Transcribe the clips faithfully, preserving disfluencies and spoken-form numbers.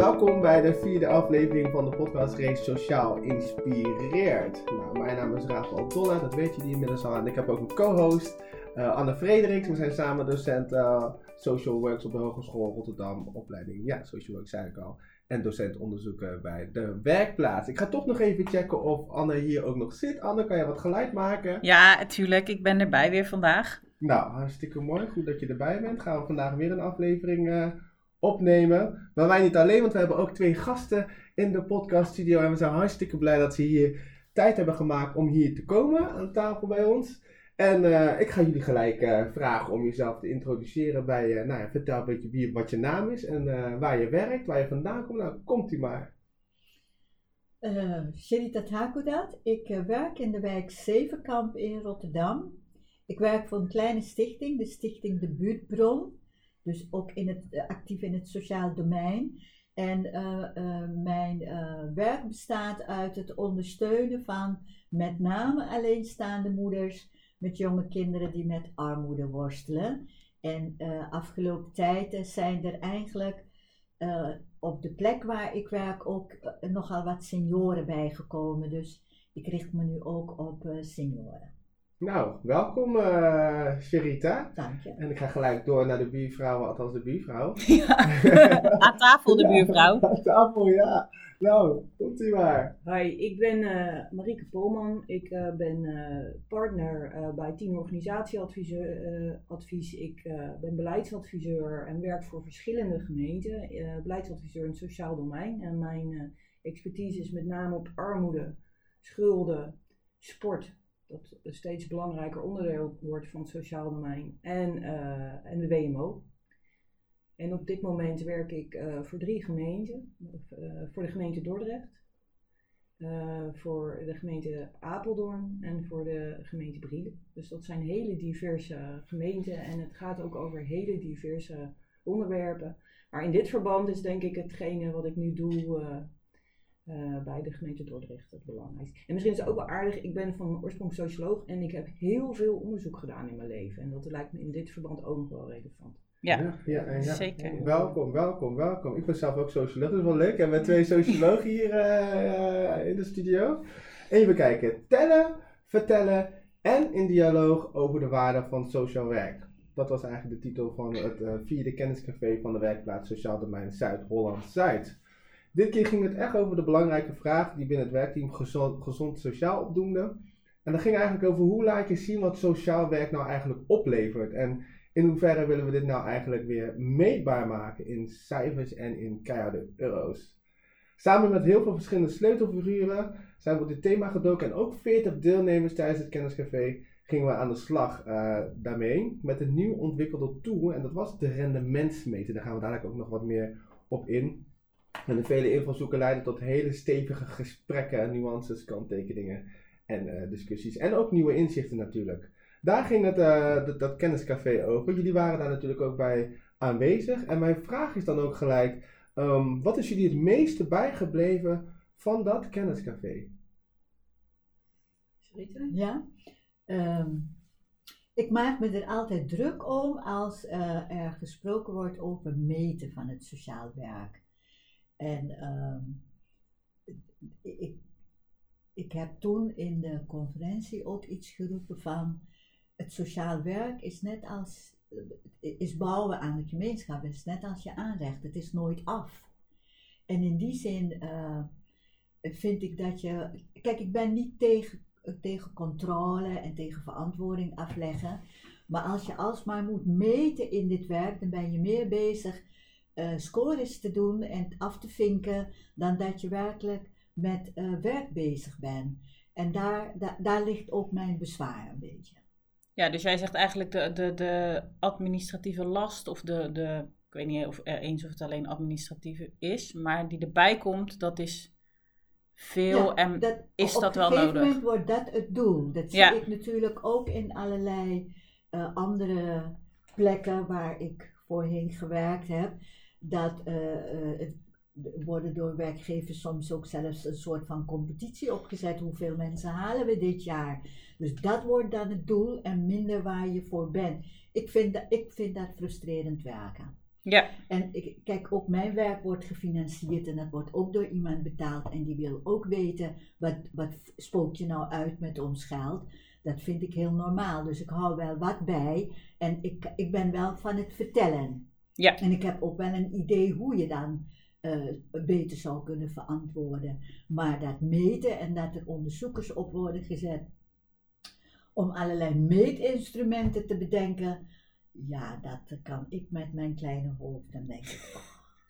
welkom bij de vierde aflevering van de podcastreeks Sociaal Inspireert. Nou, mijn naam is Rafael Dolle, dat weet jullie inmiddels al. En ik heb ook een co-host, uh, Anne Frederiks. We zijn samen docent uh, Social Works op de Hogeschool Rotterdam, opleiding, ja, Social Works zei ik al. En docent onderzoeken bij de werkplaats. Ik ga toch nog even checken of Anne hier ook nog zit. Anne, kan je wat geluid maken? Ja, natuurlijk. Ik ben erbij weer vandaag. Nou, hartstikke mooi. Goed dat je erbij bent. Gaan we vandaag weer een aflevering uh, opnemen. Maar wij niet alleen, want we hebben ook twee gasten in de podcaststudio. En we zijn hartstikke blij dat ze hier tijd hebben gemaakt om hier te komen aan tafel bij ons. En uh, ik ga jullie gelijk uh, vragen om jezelf te introduceren bij, uh, nou ja, vertel een beetje wie, wat je naam is en uh, waar je werkt, waar je vandaan komt. Nou, komt u maar. Uh, Sherita Thakudat. Ik uh, werk in de wijk Zevenkamp in Rotterdam. Ik werk voor een kleine stichting, de stichting De Buurtbron. Dus ook in het, uh, actief in het sociaal domein. En uh, uh, mijn uh, werk bestaat uit het ondersteunen van met name alleenstaande moeders met jonge kinderen die met armoede worstelen. En uh, afgelopen tijd zijn er eigenlijk uh, op de plek waar ik werk ook uh, nogal wat senioren bijgekomen. Dus ik richt me nu ook op uh, senioren. Nou, welkom uh, Sherita. Dank je. En ik ga gelijk door naar de buurvrouw, althans de buurvrouw. Ja, aan tafel de buurvrouw. Ja, aan tafel, ja. Nou, komt u maar. Hi, ik ben uh, Marieke Polman. Ik uh, ben uh, partner uh, bij Team Organisatieadvies. Uh, ik uh, ben beleidsadviseur en werk voor verschillende gemeenten. Uh, beleidsadviseur in het sociaal domein. En mijn uh, expertise is met name op armoede, schulden, sport. Dat een steeds belangrijker onderdeel wordt van het sociaal domein. En, uh, en de W M O. En op dit moment werk ik uh, voor drie gemeenten. Uh, voor de gemeente Dordrecht, uh, voor de gemeente Apeldoorn en voor de gemeente Brielen. Dus dat zijn hele diverse gemeenten en het gaat ook over hele diverse onderwerpen. Maar in dit verband is denk ik hetgene wat ik nu doe uh, uh, bij de gemeente Dordrecht het belangrijkste. En misschien is het ook wel aardig, ik ben van oorsprong socioloog en ik heb heel veel onderzoek gedaan in mijn leven. En dat lijkt me in dit verband ook nog wel relevant. Ja, ja, ja, ja, zeker. Welkom, welkom, welkom. Ik ben zelf ook socioloog, dat is wel leuk. We hebben twee sociologen hier uh, in de studio. Even kijken. Tellen, vertellen en in dialoog over de waarde van sociaal werk. Dat was eigenlijk de titel van het uh, vierde kenniscafé van de werkplaats Sociaal Domein Zuid-Holland-Zuid. Dit keer ging het echt over de belangrijke vraag die binnen het werkteam gezond, gezond sociaal opdoemde. En dat ging eigenlijk over hoe laat je zien wat sociaal werk nou eigenlijk oplevert. En in hoeverre willen we dit nou eigenlijk weer meetbaar maken in cijfers en in keiharde euro's. Samen met heel veel verschillende sleutelfiguren zijn we op dit thema gedoken en ook veertig deelnemers tijdens het kenniscafé gingen we aan de slag uh, daarmee met een nieuw ontwikkelde tool en dat was de rendementsmeter. Daar gaan we dadelijk ook nog wat meer op in. En de vele invalshoeken leiden tot hele stevige gesprekken, nuances, kanttekeningen en uh, discussies en ook nieuwe inzichten natuurlijk. Daar ging het, uh, dat, dat kenniscafé over. Jullie waren daar natuurlijk ook bij aanwezig. En mijn vraag is dan ook gelijk, um, wat is jullie het meeste bijgebleven van dat kenniscafé? Ja, um, ik maak me er altijd druk om als uh, er gesproken wordt over meten van het sociaal werk. En um, ik, ik heb toen in de conferentie ook iets geroepen van het sociaal werk is net als, is bouwen aan de gemeenschap, het is net als je aanrecht, het is nooit af. En in die zin uh, vind ik dat je, kijk ik ben niet tegen, tegen controle en tegen verantwoording afleggen, maar als je alsmaar moet meten in dit werk, dan ben je meer bezig uh, scores te doen en af te vinken, dan dat je werkelijk met uh, werk bezig bent. En daar, da, daar ligt ook mijn bezwaar een beetje. Ja, dus jij zegt eigenlijk de, de, de administratieve last, of de, de, ik weet niet of er eens of het alleen administratieve is, maar die erbij komt, dat is veel ja, en dat, is dat wel nodig? Op een gegeven moment wordt dat het doel. Dat zie ja. ik natuurlijk ook in allerlei uh, andere plekken waar ik voorheen gewerkt heb, dat uh, uh, het worden door werkgevers soms ook zelfs een soort van competitie opgezet. Hoeveel mensen halen we dit jaar? Dus dat wordt dan het doel en minder waar je voor bent. Ik vind dat, ik vind dat frustrerend werken. Ja. En ik, kijk, ook mijn werk wordt gefinancierd en dat wordt ook door iemand betaald. En die wil ook weten, wat, wat spookt je nou uit met ons geld? Dat vind ik heel normaal. Dus ik hou wel wat bij. En ik, ik ben wel van het vertellen. Ja. En ik heb ook wel een idee hoe je dan uh, beter zou kunnen verantwoorden. Maar dat meten en dat er onderzoekers op worden gezet om allerlei meetinstrumenten te bedenken. Ja, dat kan ik met mijn kleine hoofd. Dan denk ik, oh.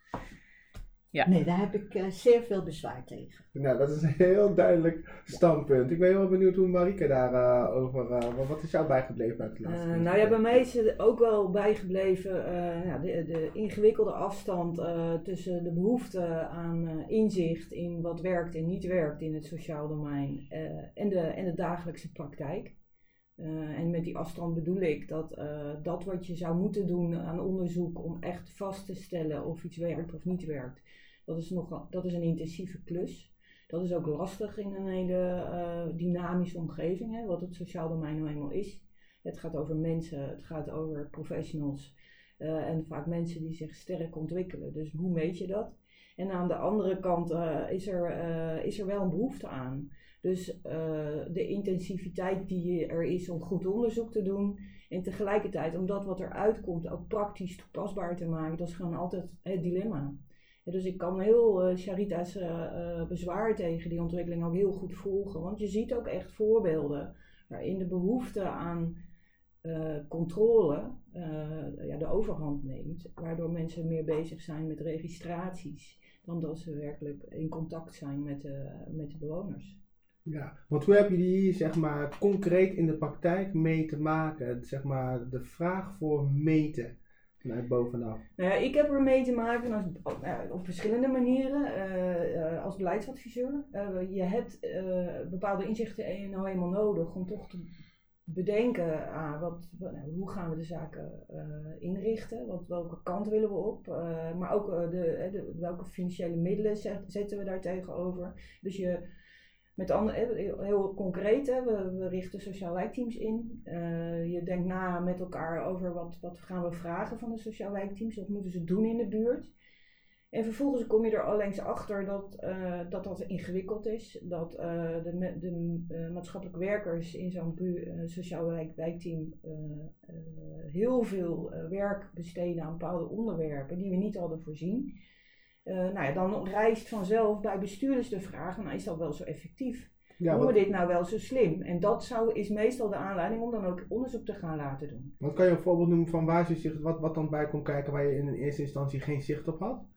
Ja. Nee, daar heb ik uh, zeer veel bezwaar tegen. Nou, dat is een heel duidelijk standpunt. Ik ben heel benieuwd hoe Marieke daarover, uh, uh, wat is jou bijgebleven uit het laatste? Uh, nou ja, bij mij is het ook wel bijgebleven uh, ja, de, de ingewikkelde afstand uh, tussen de behoefte aan uh, inzicht in wat werkt en niet werkt in het sociaal domein uh, en, de, en de dagelijkse praktijk. Uh, en met die afstand bedoel ik dat uh, dat wat je zou moeten doen aan onderzoek om echt vast te stellen of iets werkt of niet werkt, dat is, nog, dat is een intensieve klus. Dat is ook lastig in een hele uh, dynamische omgeving, hè, wat het sociaal domein nou eenmaal is. Het gaat over mensen, het gaat over professionals uh, en vaak mensen die zich sterk ontwikkelen. Dus hoe meet je dat? En aan de andere kant uh, is, er, uh, is er wel een behoefte aan. Dus uh, de intensiviteit die er is om goed onderzoek te doen en tegelijkertijd om dat wat eruit komt ook praktisch toepasbaar te maken, dat is gewoon altijd het dilemma. Ja, dus ik kan heel uh, Charita's uh, uh, bezwaar tegen die ontwikkeling ook heel goed volgen, want je ziet ook echt voorbeelden waarin de behoefte aan uh, controle uh, ja, de overhand neemt, waardoor mensen meer bezig zijn met registraties dan dat ze werkelijk in contact zijn met, uh, met de bewoners. Ja, want hoe heb je die zeg maar concreet in de praktijk mee te maken? Zeg maar de vraag voor meten vanuit bovenaf. Nou ja, ik heb er mee te maken als, uh, op verschillende manieren uh, uh, als beleidsadviseur. Uh, je hebt uh, bepaalde inzichten nou eenmaal nodig om toch te bedenken ah, wat, wat, nou, hoe gaan we de zaken uh, inrichten, wat, welke kant willen we op, uh, maar ook uh, de, de, welke financiële middelen zet, zetten we daar tegenover. Dus je Met andere, heel concreet, hè, we, we richten sociaal wijkteams in. Uh, je denkt na met elkaar over wat, wat gaan we vragen van de sociaal wijkteams, wat moeten ze doen in de buurt. En vervolgens kom je er allengs achter dat uh, dat, dat ingewikkeld is. Dat uh, de, de uh, maatschappelijk werkers in zo'n bu- uh, sociaal wijk, wijkteam uh, uh, heel veel uh, werk besteden aan bepaalde onderwerpen die we niet hadden voorzien. Uh, nou ja, dan rijst vanzelf bij bestuurders de vraag, nou is dat wel zo effectief? Ja, Doen we wat... dit nou wel zo slim? En dat zou, is meestal de aanleiding om dan ook onderzoek te gaan laten doen. Wat kan je een voorbeeld noemen van waar je zicht, wat, wat dan bij kon kijken waar je in eerste instantie geen zicht op had?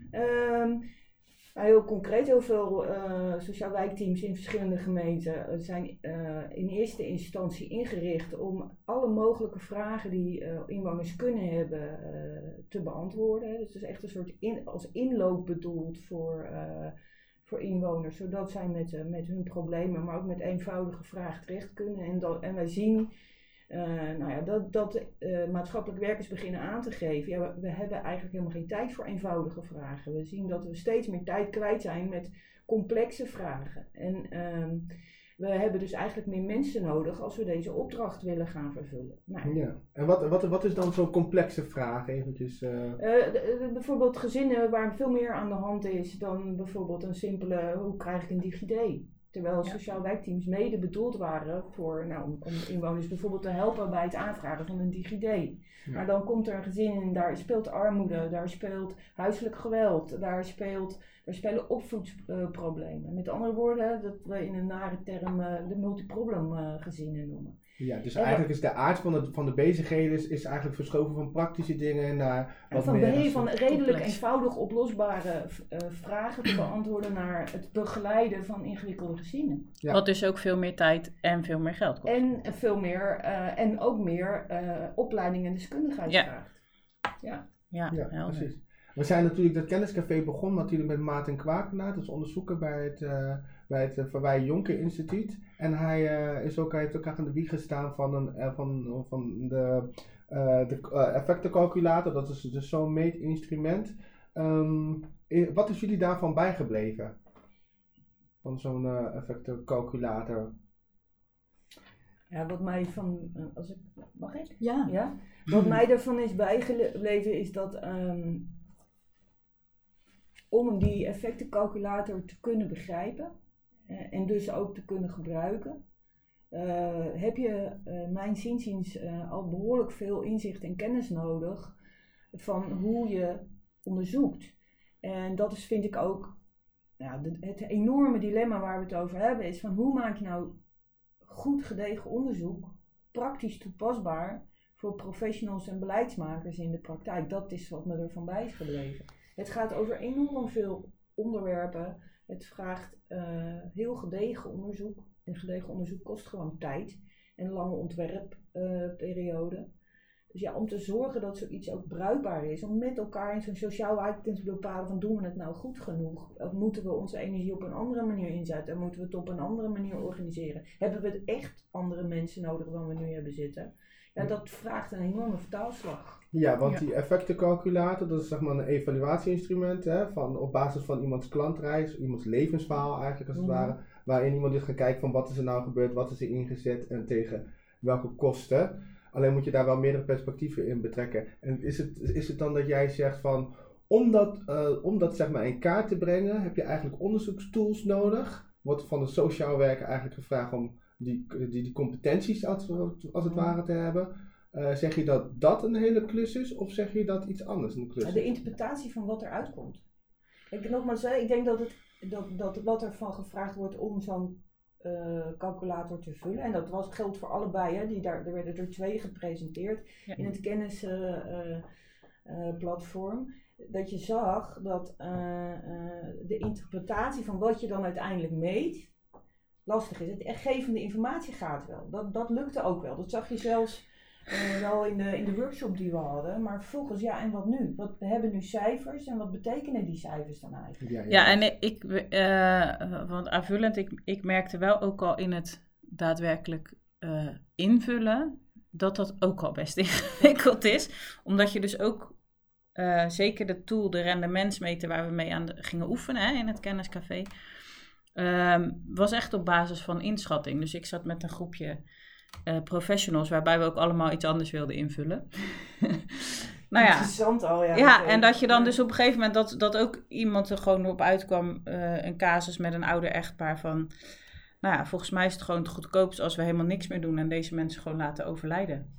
Um, nou heel concreet, heel veel uh, sociaal wijkteams in verschillende gemeenten zijn uh, in eerste instantie ingericht om alle mogelijke vragen die uh, inwoners kunnen hebben uh, te beantwoorden. Dus het is echt een soort in, als inloop bedoeld voor, uh, voor inwoners, zodat zij met, uh, met hun problemen, maar ook met eenvoudige vragen terecht kunnen. En, dat, en wij zien Uh, nou ja, dat, dat uh, maatschappelijk werkers beginnen aan te geven. Ja, we, we hebben eigenlijk helemaal geen tijd voor eenvoudige vragen. We zien dat we steeds meer tijd kwijt zijn met complexe vragen. En uh, we hebben dus eigenlijk meer mensen nodig als we deze opdracht willen gaan vervullen. Nou, ja. En wat, wat, wat is dan zo'n complexe vraag? Eventjes, uh... Uh, de, de, bijvoorbeeld gezinnen waar veel meer aan de hand is dan bijvoorbeeld een simpele, hoe krijg ik een DigiD? Terwijl ja. sociaal wijkteams mede bedoeld waren voor, nou, om, om inwoners bijvoorbeeld te helpen bij het aanvragen van een DigiD. Ja. Maar dan komt er een gezin in, daar speelt armoede, daar speelt huiselijk geweld, daar, speelt, daar spelen opvoedproblemen. Met andere woorden, dat we in een nare term uh, de multiproblem uh, gezinnen noemen. Ja, dus en eigenlijk is de aard van, het, van de bezigheden is, is eigenlijk verschoven van praktische dingen naar wat van meer... Be- van redelijk complex. Eenvoudig oplosbare uh, vragen te beantwoorden naar het begeleiden van ingewikkelde gezinnen. Ja. Wat dus ook veel meer tijd en veel meer geld kost. En veel meer, uh, en ook meer uh, opleiding en deskundigheid ja. vraagt. Ja, ja, ja precies. We zijn natuurlijk, dat kenniscafé begon natuurlijk met Maarten Kwakenaar, dat is onderzoeker bij het, uh, bij het uh, Verwij Jonker Instituut. En hij, uh, is ook, hij heeft ook aan de wieg gestaan van, een, uh, van, van de, uh, de uh, effectencalculator, dat is dus zo'n meetinstrument. Um, wat is jullie daarvan bijgebleven? Van zo'n uh, effectencalculator? Ja, wat mij van, als ik, mag ik? Ja. ja? Wat mij daarvan is bijgebleven is dat um, om die effectencalculator te kunnen begrijpen uh, en dus ook te kunnen gebruiken, uh, heb je uh, mijn zinziens uh, al behoorlijk veel inzicht en kennis nodig van hoe je onderzoekt. En dat is, vind ik ook, ja, de, het enorme dilemma waar we het over hebben, is van hoe maak je nou goed gedegen onderzoek praktisch toepasbaar voor professionals en beleidsmakers in de praktijk. Dat is wat me ervan bij is gebleven. Het gaat over enorm veel onderwerpen. Het vraagt uh, heel gedegen onderzoek. En gedegen onderzoek kost gewoon tijd en een lange ontwerpperiode. Uh, dus ja, om te zorgen dat zoiets ook bruikbaar is, om met elkaar in zo'n sociaal wijkpunt te bepalen van doen we het nou goed genoeg? Of moeten we onze energie op een andere manier inzetten? En moeten we het op een andere manier organiseren? Hebben we echt andere mensen nodig dan we nu hebben zitten? Ja, dat vraagt een enorme vertaalslag. Ja, want Ja. die effectencalculator, dat is zeg maar een evaluatieinstrument, hè, van, op basis van iemands klantreis, iemands levensverhaal eigenlijk als het Mhm. ware, waarin iemand dus gaat kijken van wat is er nou gebeurd, wat is er ingezet en tegen welke kosten. Alleen moet je daar wel meerdere perspectieven in betrekken. En is het, is het dan dat jij zegt van, om dat, uh, om dat zeg maar in kaart te brengen, heb je eigenlijk onderzoekstools nodig? Wordt van de sociaal werker eigenlijk gevraagd om die, die, die competenties als, als het ware te hebben? Uh, zeg je dat dat een hele klus is, of zeg je dat iets anders een klus is? De interpretatie van wat eruit komt. Ik, nogmaals, ik denk dat, het, dat, dat wat er van gevraagd wordt om zo'n uh, calculator te vullen, en dat was, geldt voor allebei, hè, die daar, er werden er twee gepresenteerd Ja. in het kennisplatform, uh, uh, dat je zag dat uh, uh, de interpretatie van wat je dan uiteindelijk meet, lastig is. Het gevende informatie gaat wel. Dat, dat lukte ook wel. Dat zag je zelfs uh, wel in de, in de workshop die we hadden. Maar vervolgens, ja, en wat nu? Wat, we hebben nu cijfers en wat betekenen die cijfers dan eigenlijk? Ja, ja. Ja, en ik, uh, want aanvullend, ik, ik merkte wel ook al in het daadwerkelijk uh, invullen, dat dat ook al best ingewikkeld is. Omdat je dus ook, uh, zeker de tool, de rendementsmeter waar we mee aan de, gingen oefenen hè, in het kenniscafé, um, was echt op basis van inschatting. Dus ik zat met een groepje uh, professionals, waarbij we ook allemaal iets anders wilden invullen. Nou ja, interessant al, ja. ja, en dat je dan dus op een gegeven moment, dat, dat ook iemand er gewoon op uitkwam, uh, een casus met een ouder echtpaar van, nou ja, volgens mij is het gewoon het goedkoopst als we helemaal niks meer doen en deze mensen gewoon laten overlijden.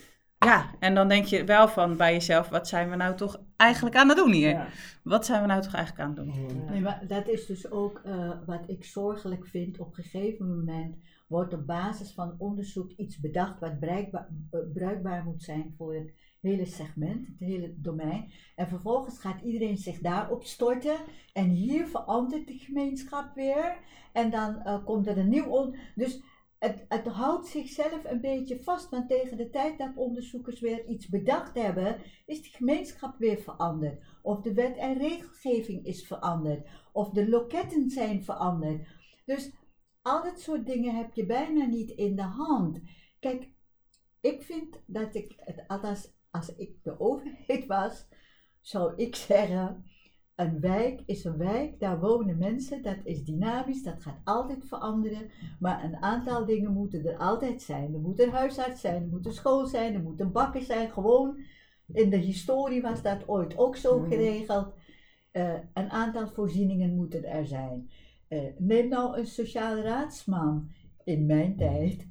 Ja, en dan denk je wel van bij jezelf, wat zijn we nou toch eigenlijk aan het doen hier? Ja. Wat zijn we nou toch eigenlijk aan het doen? Ja. Nee, maar dat is dus ook uh, wat ik zorgelijk vind. Op een gegeven moment wordt op basis van onderzoek iets bedacht wat bruikbaar, uh, bruikbaar moet zijn voor het hele segment, het hele domein. En vervolgens gaat iedereen zich daarop storten en hier verandert de gemeenschap weer. En dan uh, komt er een nieuw on... Dus het, het houdt zichzelf een beetje vast, want tegen de tijd dat onderzoekers weer iets bedacht hebben, is de gemeenschap weer veranderd. Of de wet en regelgeving is veranderd. Of de loketten zijn veranderd. Dus al dat soort dingen heb je bijna niet in de hand. Kijk, ik vind dat ik, het, althans als ik de overheid was, zou ik zeggen, een wijk is een wijk, daar wonen mensen, dat is dynamisch, dat gaat altijd veranderen, maar een aantal dingen moeten er altijd zijn. Er moet een huisarts zijn, er moet een school zijn, er moet een bakker zijn, gewoon in de historie was dat ooit ook zo geregeld. Uh, een aantal voorzieningen moeten er zijn. Uh, neem nou een sociale raadsman. In mijn tijd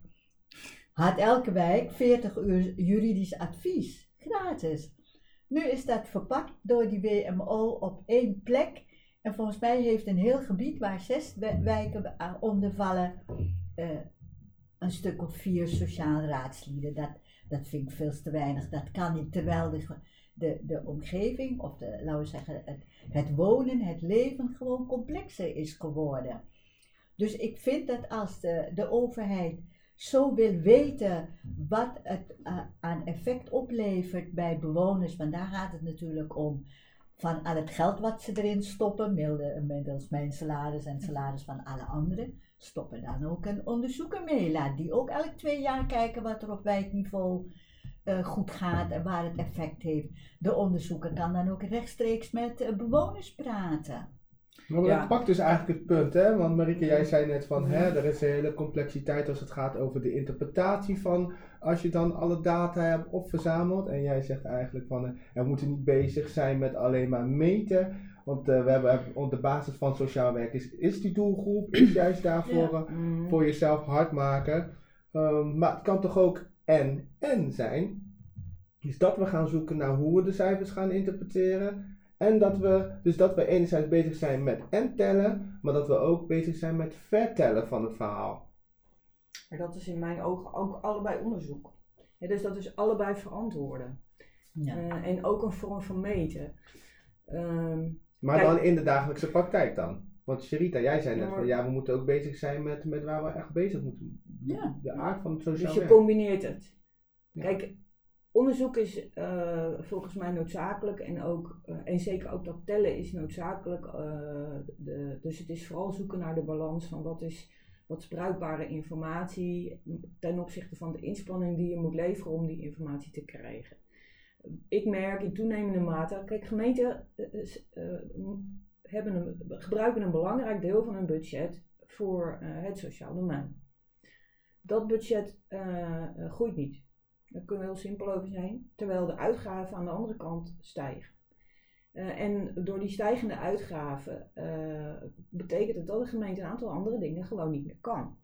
had elke wijk veertig uur juridisch advies, gratis. Nu is dat verpakt door die W M O op één plek. En volgens mij heeft een heel gebied waar zes wijken onder vallen, uh, een stuk of vier sociale raadslieden. Dat, dat vind ik veel te weinig. Dat kan niet, terwijl de, de, de omgeving, of de, laten we zeggen, het, het wonen, het leven gewoon complexer is geworden. Dus ik vind dat als de, de overheid zo wil weten wat het uh, aan effect oplevert bij bewoners, want daar gaat het natuurlijk om, van al het geld wat ze erin stoppen, middels mijn salaris en salaris van alle anderen, stoppen dan ook een onderzoeker mee. Laat die ook elk twee jaar kijken wat er op wijkniveau uh, goed gaat en waar het effect heeft. De onderzoeker kan dan ook rechtstreeks met uh, bewoners praten. Maar Ja. dat pakt dus eigenlijk het punt, hè? Want Marieke, jij zei net van, hè, Ja. er is een hele complexiteit als het gaat over de interpretatie van, als je dan alle data hebt opverzameld. En jij zegt eigenlijk van, eh, we moeten niet bezig zijn met alleen maar meten. Want uh, we hebben, op de basis van sociaal werk is, is die doelgroep, is juist daarvoor Ja. uh, Mm. voor jezelf hard maken. Um, maar het kan toch ook en en zijn. Dus dat we gaan zoeken naar hoe we de cijfers gaan interpreteren. En dat we, dus dat we enerzijds bezig zijn met en tellen, maar dat we ook bezig zijn met vertellen van het verhaal. Maar dat is in mijn ogen ook allebei onderzoek. Ja, dus dat is allebei verantwoorden. Ja. Uh, en ook een vorm van meten. Um, Maar Kijk. dan in de dagelijkse praktijk dan. Want Sherita, jij zei net Ja, maar- van ja, we moeten ook bezig zijn met, met waar we echt bezig moeten. Ja. De aard van het sociaal dus je werk. combineert het. Ja. Kijk, onderzoek is uh, volgens mij noodzakelijk en, ook, uh, en zeker ook dat tellen is noodzakelijk. Uh, de, dus het is vooral zoeken naar de balans van wat is, wat is bruikbare informatie ten opzichte van de inspanning die je moet leveren om die informatie te krijgen. Ik merk in toenemende mate, kijk, gemeenten uh, uh, hebben een, gebruiken een belangrijk deel van hun budget voor uh, het sociaal domein. Dat budget uh, uh, groeit niet. Daar kunnen we heel simpel over zijn. Terwijl de uitgaven aan de andere kant stijgen. Uh, en door die stijgende uitgaven uh, betekent het dat de gemeente een aantal andere dingen gewoon niet meer kan.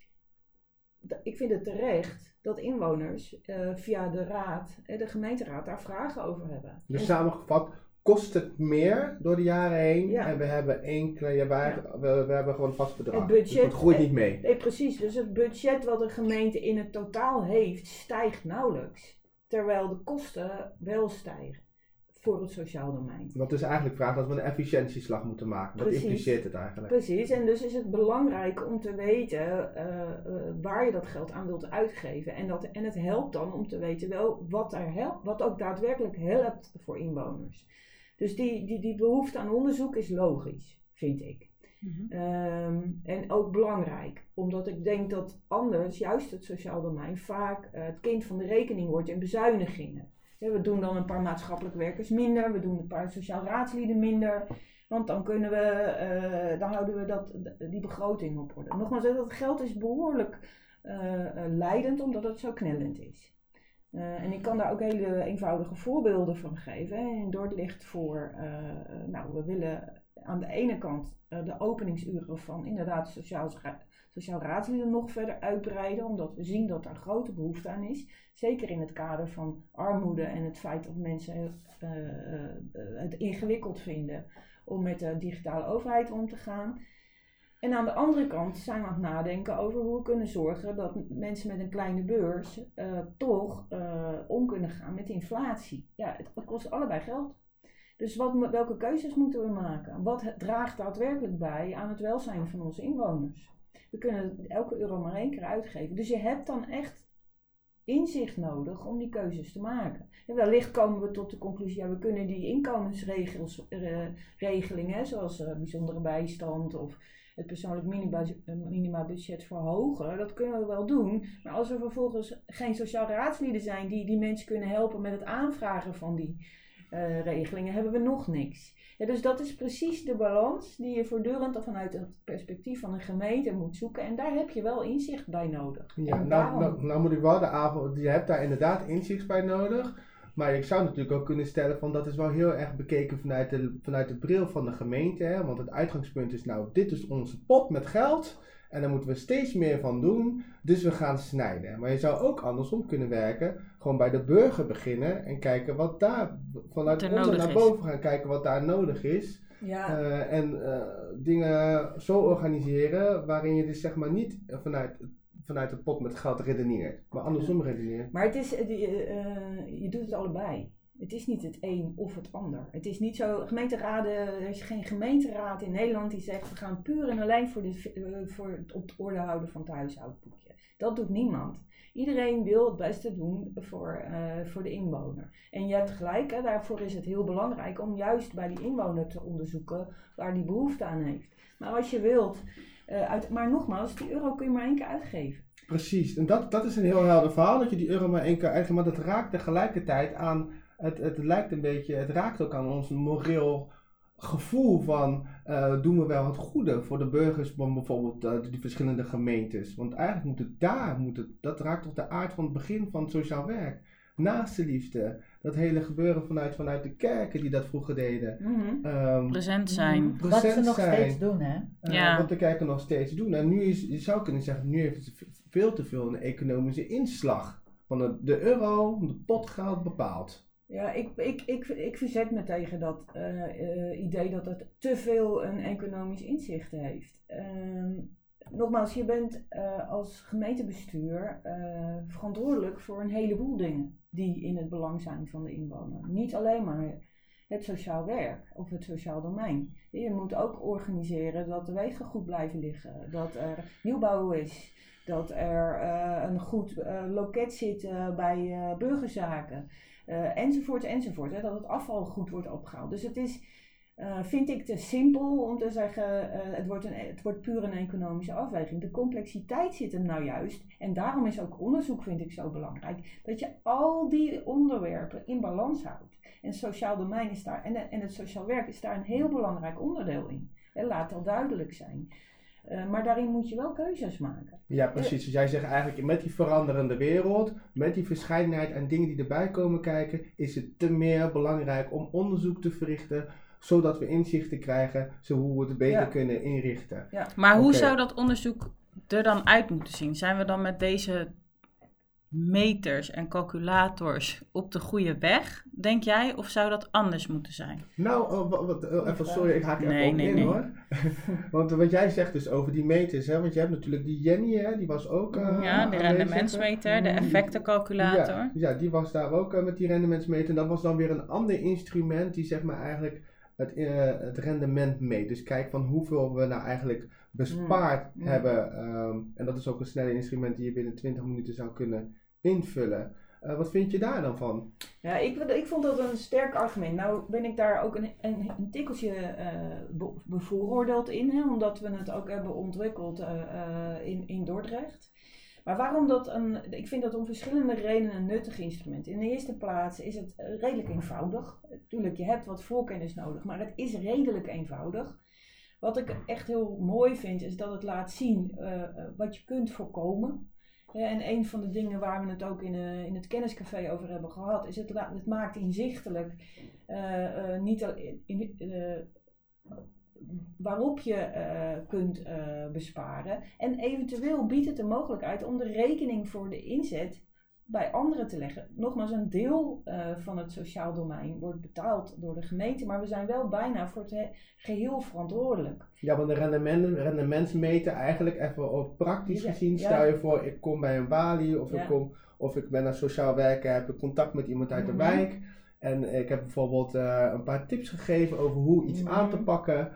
D- ik vind het terecht dat inwoners uh, via de raad, eh, de gemeenteraad, daar vragen over hebben. Dus En- samengevat, kost het meer door de jaren heen Ja. en we hebben enkele, ja, wij, we, we hebben gewoon een vast bedrag. Het budget- dus het groeit niet mee. Nee, precies. Dus het budget wat de gemeente in het totaal heeft, stijgt nauwelijks. Terwijl de kosten wel stijgen voor het sociaal domein. Wat dus eigenlijk vraagt dat we een efficiëntieslag moeten maken. Dat Precies. impliceert het eigenlijk. Precies, en dus is het belangrijk om te weten uh, uh, waar je dat geld aan wilt uitgeven. En, dat, en het helpt dan om te weten wel wat, er helpt, wat ook daadwerkelijk helpt voor inwoners. Dus die, die, die behoefte aan onderzoek is logisch, vind ik. Mhm. Um, en ook belangrijk, omdat ik denk dat anders juist het sociaal domein vaak uh, het kind van de rekening wordt in bezuinigingen. Ja, we doen dan een paar maatschappelijk werkers minder, we doen een paar sociaal raadslieden minder, want dan kunnen we, uh, dan houden we dat, die begroting op orde. Nogmaals, dat geld is behoorlijk uh, uh, leidend, omdat het zo knellend is. Uh, en ik kan daar ook hele eenvoudige voorbeelden van geven. Hè. In Dordrecht voor, uh, nou, we willen aan de ene kant uh, de openingsuren van inderdaad sociaal, sociaal raadslieden nog verder uitbreiden, omdat we zien dat daar grote behoefte aan is. Zeker in het kader van armoede en het feit dat mensen uh, uh, het ingewikkeld vinden om met de digitale overheid om te gaan. En aan de andere kant zijn we aan het nadenken over hoe we kunnen zorgen dat mensen met een kleine beurs uh, toch uh, om kunnen gaan met inflatie. Ja, het, het kost allebei geld. Dus wat, welke keuzes moeten we maken? Wat draagt daadwerkelijk bij aan het welzijn van onze inwoners? We kunnen elke euro maar één keer uitgeven. Dus je hebt dan echt inzicht nodig om die keuzes te maken. En wellicht komen we tot de conclusie, ja, we kunnen die inkomensregelingen, zoals uh, bijzondere bijstand of het persoonlijk minimabudget verhogen, dat kunnen we wel doen. Maar als er vervolgens geen sociaal raadslieden zijn die die mensen kunnen helpen met het aanvragen van die uh, regelingen, hebben we nog niks. Ja, dus dat is precies de balans die je voortdurend vanuit het perspectief van een gemeente moet zoeken. En daar heb je wel inzicht bij nodig. Ja, En nou, daarom- nou, nou moet ik wel de avond, je hebt daar inderdaad inzicht bij nodig. Maar ik zou natuurlijk ook kunnen stellen van dat is wel heel erg bekeken vanuit de, vanuit de bril van de gemeente. Hè? Want het uitgangspunt is nou, dit is onze pot met geld. En daar moeten we steeds meer van doen. Dus we gaan snijden. Maar je zou ook andersom kunnen werken. Gewoon bij de burger beginnen. En kijken wat daar, vanuit Wat er onder nodig naar is. boven gaan kijken wat daar nodig is. Ja, Uh, en uh, dingen zo organiseren waarin je dus zeg maar niet vanuit, vanuit het pot met geld redeneert. Maar andersom redeneert. maar het is, uh, je doet het allebei. Het is niet het een of het ander. Het is niet zo, gemeenteraden, er is geen gemeenteraad in Nederland die zegt we gaan puur en alleen voor, de, uh, voor het op de orde houden van het huishoudboekje. Dat doet niemand. Iedereen wil het beste doen voor, uh, voor de inwoner. En je hebt gelijk, hè, daarvoor is het heel belangrijk om juist bij die inwoner te onderzoeken waar die behoefte aan heeft. Maar als je wilt, uh, uit, maar nogmaals, die euro kun je maar één keer uitgeven. Precies, en dat, dat is een heel helder verhaal, dat je die euro maar één keer uitgeeft, maar dat raakt tegelijkertijd aan, het, het lijkt een beetje, het raakt ook aan ons moreel gevoel van uh, doen we wel het goede voor de burgers van bijvoorbeeld uh, die verschillende gemeentes. Want eigenlijk moet het daar, moet het, dat raakt toch de aard van het begin van het sociaal werk. Naast de liefde. Dat hele gebeuren vanuit, vanuit de kerken die dat vroeger deden. Mm-hmm. Um, present zijn. Mm, present wat ze nog zijn, steeds doen, hè? Uh, ja. Wat de kerken nog steeds doen. En nu is, je zou kunnen zeggen, nu heeft het veel te veel een economische inslag. Van de, de euro, de potgeld bepaalt. Ja, ik, ik, ik, ik verzet me tegen dat uh, uh, idee dat het te veel een economisch inzicht heeft. Uh, nogmaals, je bent uh, als gemeentebestuur uh, verantwoordelijk voor een heleboel dingen die in het belang zijn van de inwoner. Niet alleen maar het sociaal werk of het sociaal domein. Je moet ook organiseren dat de wegen goed blijven liggen, dat er nieuwbouw is, dat er uh, een goed uh, loket zit uh, bij uh, burgerzaken. Uh, enzovoort, enzovoort. Hè, dat het afval goed wordt opgehaald. Dus het is, uh, vind ik, te simpel om te zeggen, uh, het, wordt een, het wordt puur een economische afweging. De complexiteit zit hem nou juist. En daarom is ook onderzoek, vind ik, zo belangrijk. Dat je al die onderwerpen in balans houdt. En het sociaal domein is daar, en, en het sociaal werk is daar een heel belangrijk onderdeel in. Hè, laat dat duidelijk zijn. Uh, maar daarin moet je wel keuzes maken. Ja, precies. Dus jij zegt eigenlijk, met die veranderende wereld, met die verscheidenheid en dingen die erbij komen kijken, is het te meer belangrijk om onderzoek te verrichten, zodat we inzichten krijgen, zo hoe we het beter ja. kunnen inrichten. Ja. Maar hoe okay. zou dat onderzoek er dan uit moeten zien? Zijn we dan met deze meters en calculators op de goede weg, denk jij? Of zou dat anders moeten zijn? Nou, uh, wat, wat, uh, even, sorry, ik haak er nee, even op nee, in nee. hoor. Want uh, wat jij zegt dus over die meters, hè, want je hebt natuurlijk die Jenny, hè, die was ook uh, ja, de rendementsmeter, de effectencalculator. Ja, ja, die was daar ook uh, met die rendementsmeter. En dat was dan weer een ander instrument die zeg maar eigenlijk het, uh, het rendement meet. Dus kijk van hoeveel we nou eigenlijk bespaard mm. hebben. Um, en dat is ook een snelle instrument die je binnen twintig minuten zou kunnen invullen. Uh, wat vind je daar dan van? Ja, ik, ik vond dat een sterk argument. Nou ben ik daar ook een, een, een tikkeltje uh, be, bevooroordeeld in, hè, omdat we het ook hebben ontwikkeld uh, uh, in, in Dordrecht. Maar waarom dat een, ik vind dat om verschillende redenen een nuttig instrument. In de eerste plaats is het redelijk eenvoudig. Tuurlijk, je hebt wat voorkennis nodig, maar het is redelijk eenvoudig. Wat ik echt heel mooi vind, is dat het laat zien uh, wat je kunt voorkomen. Ja, en een van de dingen waar we het ook in, uh, in het kenniscafé over hebben gehad, is het, la- het maakt inzichtelijk uh, uh, niet al, in, uh, waarop je uh, kunt uh, besparen. En eventueel biedt het de mogelijkheid om de rekening voor de inzet bij anderen te leggen. Nogmaals, een deel uh, van het sociaal domein wordt betaald door de gemeente, maar we zijn wel bijna voor het he- geheel verantwoordelijk. Ja, want de rendement, rendementsmeten eigenlijk even op praktisch ja, gezien, ja. stel je voor ik kom bij een balie of, ja. ik, kom, of ik ben een sociaal werker, heb ik contact met iemand uit de mm-hmm. wijk en ik heb bijvoorbeeld uh, een paar tips gegeven over hoe iets mm-hmm. aan te pakken.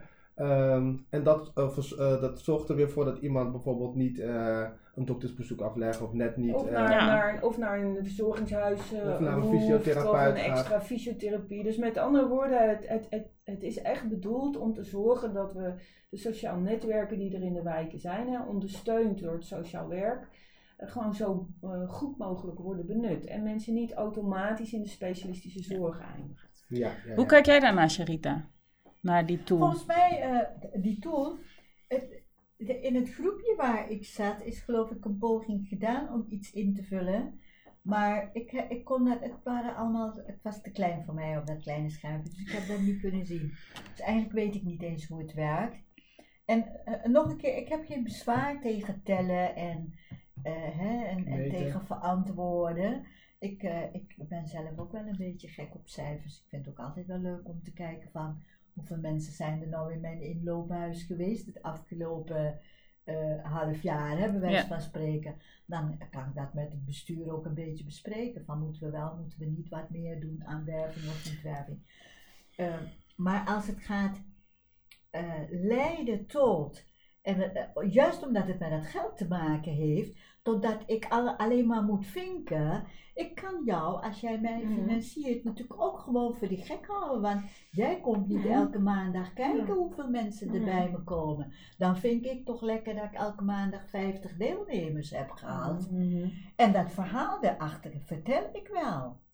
Um, en dat, uh, vers, uh, dat zorgt er weer voor dat iemand bijvoorbeeld niet uh, een doktersbezoek aflegt of net niet... Of naar, uh, ja. naar, of naar een verzorgingshuis uh, of naar een hoeft, fysiotherapeut of een extra gaat. fysiotherapie. Dus met andere woorden, het, het, het, het is echt bedoeld om te zorgen dat we de sociaal netwerken die er in de wijken zijn, hè, ondersteund door het sociaal werk, uh, gewoon zo uh, goed mogelijk worden benut. En mensen niet automatisch in de specialistische zorg eindigen. Ja, ja, ja. Hoe kijk jij daarnaar, Sherita? Naar die tool? Volgens mij, uh, die tool, het, de, in het groepje waar ik zat, is geloof ik een poging gedaan om iets in te vullen. Maar ik, ik kon dat, het waren allemaal, het was te klein voor mij op dat kleine schermpje, dus ik heb dat niet kunnen zien. Dus eigenlijk weet ik niet eens hoe het werkt. En uh, nog een keer, ik heb geen bezwaar tegen tellen en, uh, hè, en, en tegen verantwoorden. Ik, uh, ik ben zelf ook wel een beetje gek op cijfers. Ik vind het ook altijd wel leuk om te kijken van hoeveel mensen zijn er nou in mijn inloophuis geweest het afgelopen uh, half jaar, hè, bij wijze ja. van spreken. Dan kan ik dat met het bestuur ook een beetje bespreken. Van moeten we wel, moeten we niet wat meer doen aan werving of niet werving. Uh, maar als het gaat uh, leiden tot, en uh, juist omdat het met dat geld te maken heeft, totdat ik alle, alleen maar moet vinken. Ik kan jou, als jij mij mm-hmm. financiert, natuurlijk ook gewoon voor die gek houden. Want jij komt niet mm-hmm. elke maandag kijken mm-hmm. hoeveel mensen er mm-hmm. bij me komen. Dan vind ik toch lekker dat ik elke maandag vijftig deelnemers heb gehaald. Mm-hmm. En dat verhaal daarachter vertel ik wel.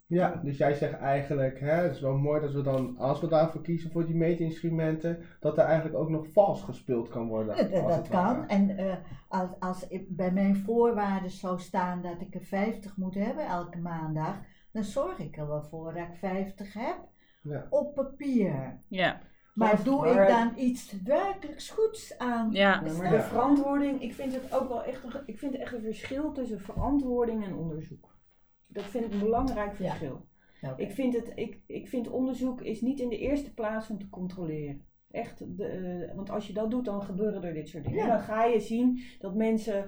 Ja, dus jij zegt eigenlijk, hè, het is wel mooi dat we dan, als we daarvoor kiezen voor die meetinstrumenten, dat er eigenlijk ook nog vals gespeeld kan worden. Ja, dat als dat het kan. ware. En uh, als, als ik bij mijn voorwaarden zou staan dat ik er vijftig moet hebben elke maandag, dan zorg ik er wel voor dat ik vijftig heb Ja. op papier. Ja. Maar Zoals- doe maar- ik dan iets werkelijk goeds aan? Ja. Ja, maar de verantwoording, ik vind het ook wel echt een, ik vind echt een verschil tussen verantwoording en onderzoek. Dat vind ik een belangrijk Ja. verschil. Nou, Ik vind, het, ik, ik vind onderzoek is niet in de eerste plaats om te controleren. Echt, de, eh, want als je dat doet, dan gebeuren er dit soort dingen. Ja. Dan ga je zien dat mensen,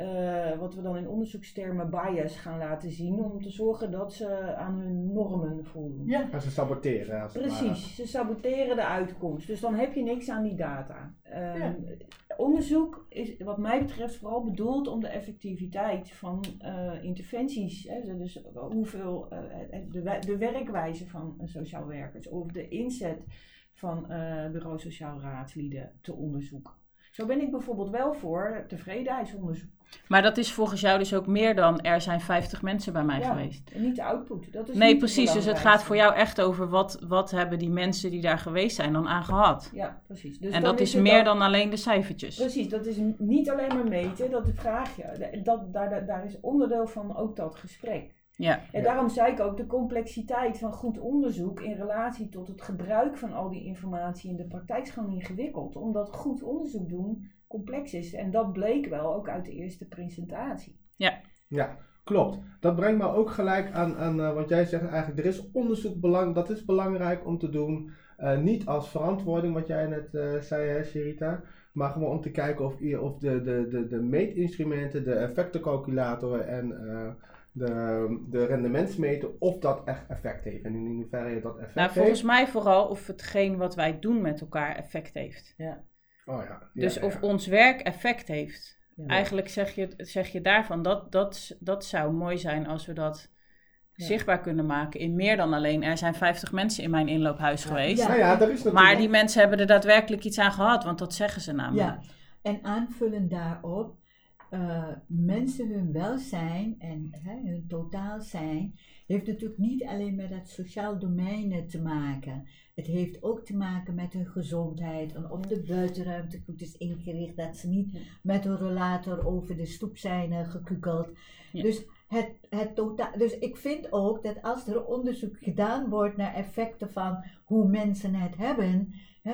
eh, wat we dan in onderzoekstermen bias gaan laten zien, om te zorgen dat ze aan hun normen voldoen. Ja. Gaan ze saboteren. Als het ware. Precies, ze saboteren de uitkomst. Dus dan heb je niks aan die data. Ehm, Ja. Onderzoek is wat mij betreft vooral bedoeld om de effectiviteit van eh, interventies, hè, dus hoeveel, eh, de, we- de werkwijze van eh, sociaal werkers of de inzet van eh, bureau sociaal raadslieden te onderzoeken. Zo ben ik bijvoorbeeld wel voor tevredenheidsonderzoek. Maar dat is volgens jou dus ook meer dan er zijn vijftig mensen bij mij Ja, geweest. en niet de output. Dat is Nee, niet het precies. Dus het gaat voor belangrijkste. jou echt over wat, wat hebben die mensen die daar geweest zijn dan aan gehad. Ja, precies. Dus En dan dat is het meer ook- dan alleen de cijfertjes. Precies, dat is niet alleen maar meten, dat vraag je. Dat, daar, daar, daar is onderdeel van ook dat gesprek. Ja. En Ja. daarom zei ik ook de complexiteit van goed onderzoek in relatie tot het gebruik van al die informatie in de praktijk is gewoon ingewikkeld. Omdat goed onderzoek doen complex is. En dat bleek wel ook uit de eerste presentatie. Ja, klopt. Dat brengt me ook gelijk aan, aan uh, wat jij zegt eigenlijk, er is onderzoek belang, dat is belangrijk om te doen. Uh, niet als verantwoording, wat jij net uh, zei, hè, Sherita, maar gewoon om te kijken of, of de, de, de, de meetinstrumenten, de effectencalculator en uh, de, de rendementsmeter, of dat echt effect heeft. En in hoeverre dat effect Nou, volgens heeft. mij vooral of hetgeen wat wij doen met elkaar effect heeft. Ja. Oh, ja. Dus Ja, of ja. ons werk effect heeft. Ja. Eigenlijk zeg je, zeg je daarvan, dat, dat, dat zou mooi zijn als we dat Ja. zichtbaar kunnen maken in meer dan alleen er zijn vijftig mensen in mijn inloophuis Ja. geweest. Ja. Nou ja, daar is natuurlijk... Maar die mensen hebben er daadwerkelijk iets aan gehad, want dat zeggen ze namelijk. Ja, en aanvullend daarop, uh, mensen hun welzijn en hè, hun totaal zijn, heeft natuurlijk niet alleen met het sociaal domein te maken. Het heeft ook te maken met hun gezondheid en of de buitenruimte goed is ingericht, dat ze niet met een rollator over de stoep zijn uh, gekukeld. Ja. Dus, het, het totaal, dus ik vind ook dat als er onderzoek gedaan wordt naar effecten van hoe mensen het hebben, hè,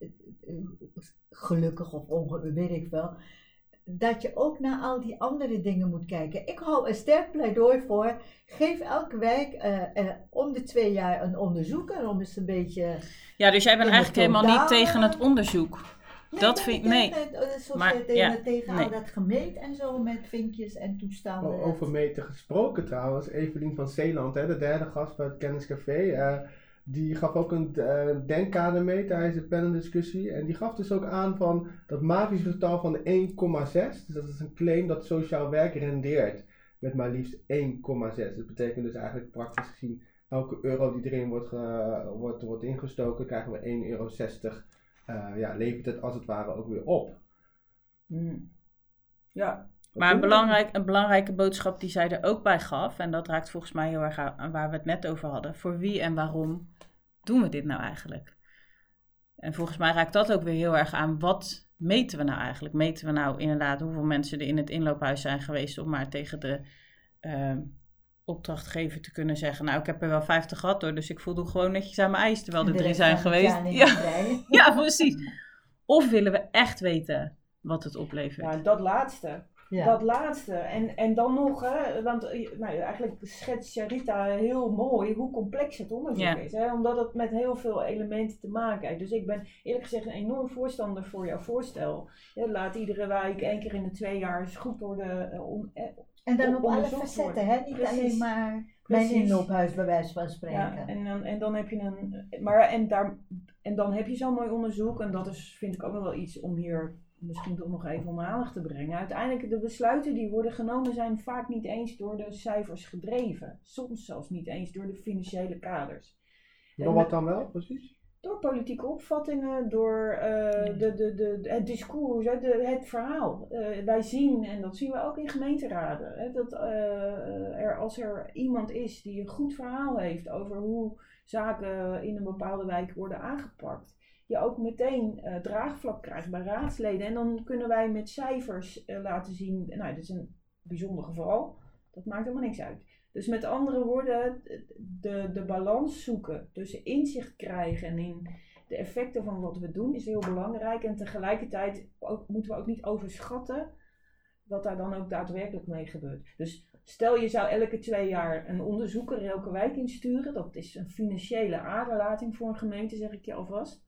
gelukkig of ongelukkig, weet ik wel, dat je ook naar al die andere dingen moet kijken. Ik hou een sterk pleidooi voor, geef elke wijk uh, uh, om de twee jaar een onderzoek en om eens een beetje... Ja, dus jij bent in eigenlijk het helemaal niet totaal- tegen het onderzoek. Nee, Dat ben vind- ik nee. tegen het, uh, zoals Maar, je tegen, ja, tegen nee. al dat gemeet en zo met vinkjes en toestanden. O- Over meten gesproken trouwens, Evelien van Zeeland, hè, de derde gast bij het Kenniscafé, uh, die gaf ook een uh, denkkader mee tijdens de paneldiscussie. En die gaf dus ook aan van dat magische getal van één komma zes. Dus dat is een claim dat sociaal werk rendeert met maar liefst één komma zes. Dat betekent dus eigenlijk praktisch gezien elke euro die erin wordt, ge, wordt, wordt ingestoken, krijgen we één euro zestig. Uh, ja, levert het als het ware ook weer op. Hmm. Ja. Maar een, belangrijk, een belangrijke boodschap die zij er ook bij gaf, en dat raakt volgens mij heel erg aan waar we het net over hadden. Voor wie en waarom doen we dit nou eigenlijk? En volgens mij raakt dat ook weer heel erg aan, wat meten we nou eigenlijk? Meten we nou inderdaad hoeveel mensen er in het inloophuis zijn geweest om maar tegen de uh, opdrachtgever te kunnen zeggen, nou ik heb er wel vijftig gehad hoor, dus ik voldoe gewoon netjes aan mijn eis, terwijl er drie zijn geweest. Ja. ja, precies. Of willen we echt weten wat het oplevert? Nou, dat laatste. Ja. Dat laatste. En, en dan nog, hè, want nou, eigenlijk schetst Sherita heel mooi hoe complex het onderzoek ja. is. Hè, omdat het met heel veel elementen te maken heeft. Dus ik ben eerlijk gezegd een enorm voorstander voor jouw voorstel. Ja, laat iedere wijk één keer in de twee jaar eens goed worden. Uh, om, eh, en dan op alle onderzocht facetten, worden. hè? Niet Precies. alleen maar Precies. mijn inloophuis bij wijze van spreken. Ja, en, dan, en dan heb je een. Maar en, daar, en dan heb je zo'n mooi onderzoek. En dat is, vind ik ook nog wel iets om hier misschien toch nog even om aandacht te brengen. Uiteindelijk, de besluiten die worden genomen zijn vaak niet eens door de cijfers gedreven. Soms zelfs niet eens door de financiële kaders. Door wat dan wel, precies? Door politieke opvattingen, door uh, de, de, de, het discours, hè, de, het verhaal. Uh, wij zien, en dat zien we ook in gemeenteraden, hè, dat uh, er, als er iemand is die een goed verhaal heeft over hoe zaken in een bepaalde wijk worden aangepakt, je ook meteen uh, draagvlak krijgt bij raadsleden. En dan kunnen wij met cijfers uh, laten zien, nou, dit is een bijzonder geval, dat maakt helemaal niks uit. Dus met andere woorden, de, de balans zoeken tussen inzicht krijgen en in de effecten van wat we doen is heel belangrijk. En tegelijkertijd ook, moeten we ook niet overschatten wat daar dan ook daadwerkelijk mee gebeurt. Dus stel je zou elke twee jaar een onderzoeker elke wijk insturen. Dat is een financiële aderlating voor een gemeente, zeg ik je alvast.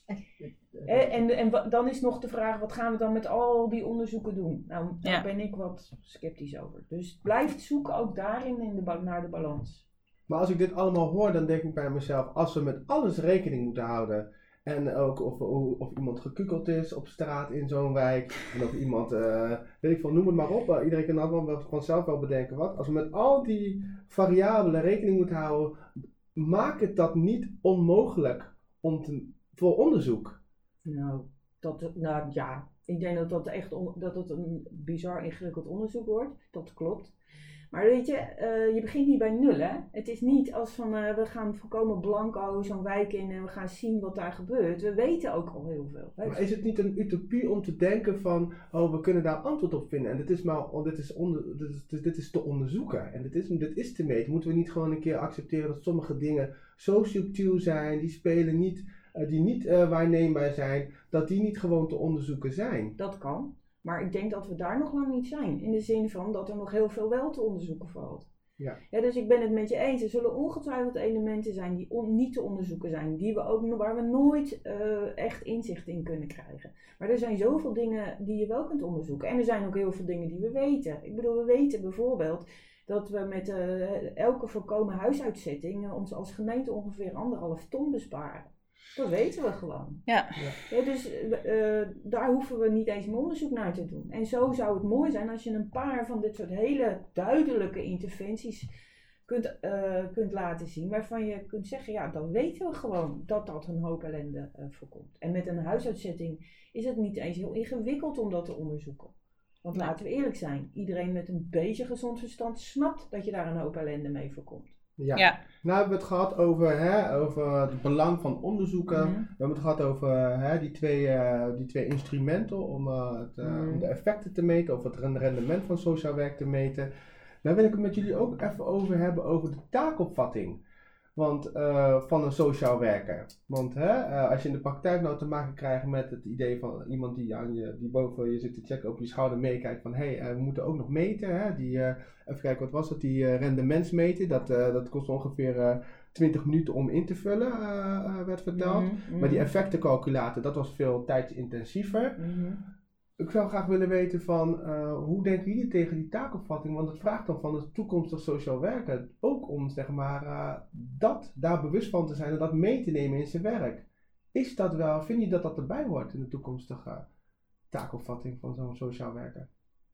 En, en, en dan is nog de vraag, wat gaan we dan met al die onderzoeken doen? Nou, daar ja. ben ik wat sceptisch over. Dus blijf zoeken ook daarin in de, naar de balans. Maar als ik dit allemaal hoor, dan denk ik bij mezelf, als we met alles rekening moeten houden, en ook of, of, of iemand gekukeld is op straat in zo'n wijk, en of iemand, uh, weet ik veel, noem het maar op, uh, iedereen kan allemaal vanzelf wel bedenken wat. Als we met al die variabelen rekening moeten houden, maakt het dat niet onmogelijk om te... voor onderzoek? Nou, dat, nou ja, ik denk dat, dat, echt on, dat het een bizar ingewikkeld onderzoek wordt. Dat klopt. Maar weet je, uh, je begint niet bij nul, hè. Het is niet als van, uh, we gaan volkomen blanco zo'n wijk in en we gaan zien wat daar gebeurt. We weten ook al heel veel. Hè? Maar is het niet een utopie om te denken van, oh, we kunnen daar antwoord op vinden. En dit is, maar, oh, dit is, onder, dit is, dit is te onderzoeken. En dit is, dit is te meten. Moeten we niet gewoon een keer accepteren dat sommige dingen zo subtiel zijn, die spelen niet... die niet uh, waarneembaar zijn, dat die niet gewoon te onderzoeken zijn. Dat kan, maar ik denk dat we daar nog lang niet zijn. In de zin van dat er nog heel veel wel te onderzoeken valt. Ja. Ja, dus ik ben het met je eens. Er zullen ongetwijfeld elementen zijn die on, niet te onderzoeken zijn. Die we ook, waar we nooit uh, echt inzicht in kunnen krijgen. Maar er zijn zoveel dingen die je wel kunt onderzoeken. En er zijn ook heel veel dingen die we weten. Ik bedoel, we weten bijvoorbeeld dat we met uh, elke voorkomen huisuitzetting uh, ons als gemeente ongeveer anderhalf ton besparen. Dat weten we gewoon. Ja. Ja, dus uh, daar hoeven we niet eens een onderzoek naar te doen. En zo zou het mooi zijn als je een paar van dit soort hele duidelijke interventies kunt, uh, kunt laten zien. Waarvan je kunt zeggen, ja, dan weten we gewoon dat dat een hoop ellende uh, voorkomt. En met een huisuitzetting is het niet eens heel ingewikkeld om dat te onderzoeken. Want laten we eerlijk zijn, iedereen met een beetje gezond verstand snapt dat je daar een hoop ellende mee voorkomt. Ja. ja. Nou hebben we het gehad over, hè, over het belang van onderzoeken. Mm-hmm. We hebben het gehad over hè, die, twee, uh, die twee instrumenten om, uh, het, uh, mm-hmm. om de effecten te meten of het rendement van sociaal werk te meten. Nou wil ik het met jullie ook even over hebben over de taakopvatting want, uh, van een sociaal werker. Want hè, uh, als je in de praktijk nou te maken krijgt met het idee van iemand die, aan je, die boven je zit te checken op je schouder meekijkt van hé, hey, uh, we moeten ook nog meten. Hè, die, uh, even kijken, wat was het? Die uh, rendementsmeten, dat, uh, dat kost ongeveer uh, twintig minuten om in te vullen, uh, uh, werd verteld. Mm-hmm. Maar die effectencalculator, dat was veel tijdsintensiever. Mm-hmm. Ik zou graag willen weten van, uh, hoe denken jullie tegen die taakopvatting? Want het vraagt dan van de toekomstig sociaal werker ook om, zeg maar, uh, dat, daar bewust van te zijn en dat mee te nemen in zijn werk. Is dat wel, vind je dat dat erbij hoort in de toekomstige taakopvatting van zo'n sociaal werker?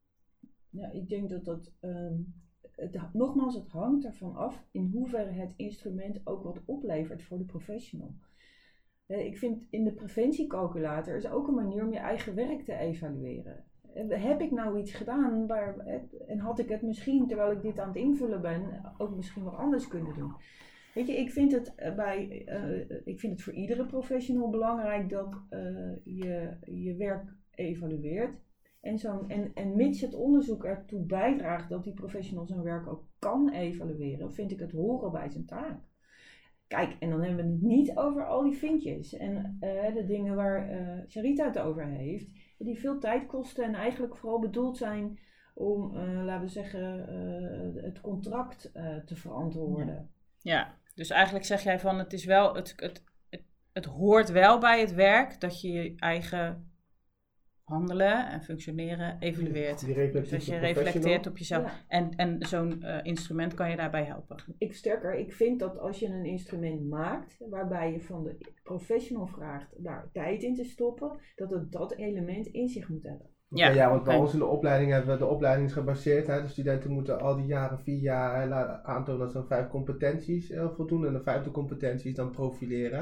Ja, ik denk dat dat, um, het, nogmaals, het hangt ervan af in hoeverre het instrument ook wat oplevert voor de professional. Ik vind in de preventiecalculator is ook een manier om je eigen werk te evalueren. Heb ik nou iets gedaan waar, en had ik het misschien, terwijl ik dit aan het invullen ben, ook misschien wat anders kunnen doen? Weet je, ik vind het, bij, uh, ik vind het voor iedere professional belangrijk dat uh, je je werk evalueert. En, zo, en, en mits het onderzoek ertoe bijdraagt dat die professional zijn werk ook kan evalueren, vind ik het horen bij zijn taak. Kijk, en dan hebben we het niet over al die vinkjes en uh, de dingen waar uh, Charita het over heeft, die veel tijd kosten en eigenlijk vooral bedoeld zijn om, uh, laten we zeggen, uh, het contract uh, te verantwoorden. Ja, dus eigenlijk zeg jij van het is wel, het, het, het, het hoort wel bij het werk dat je je eigen handelen en functioneren evalueert. Dus dat je reflecteert op jezelf. Ja. En, en zo'n uh, instrument kan je daarbij helpen. Ik sterker, ik vind dat als je een instrument maakt, waarbij je van de professional vraagt daar tijd in te stoppen, dat het dat element in zich moet hebben. Ja, ja, ja want bij ons in de opleiding hebben we de opleiding is gebaseerd. Hè, de studenten moeten al die jaren, vier jaar, hè, aantonen dat ze aan vijf competenties uh, voldoen. En de vijfde competentie is dan profileren.